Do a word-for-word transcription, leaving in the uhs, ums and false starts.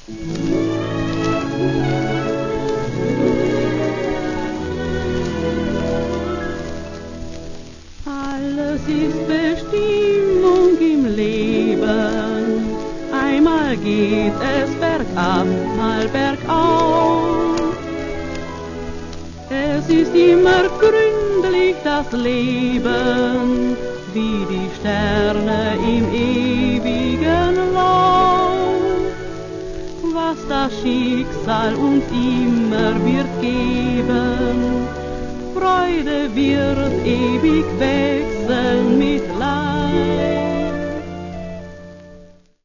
Alles ist Bestimmung im Leben, einmal geht es bergab, mal bergauf. Es ist immer gründlich das Leben, wie die Sterne im ewigen Lauf. Was das Schicksal uns immer wird geben, Freude wird ewig wechseln mit Leid.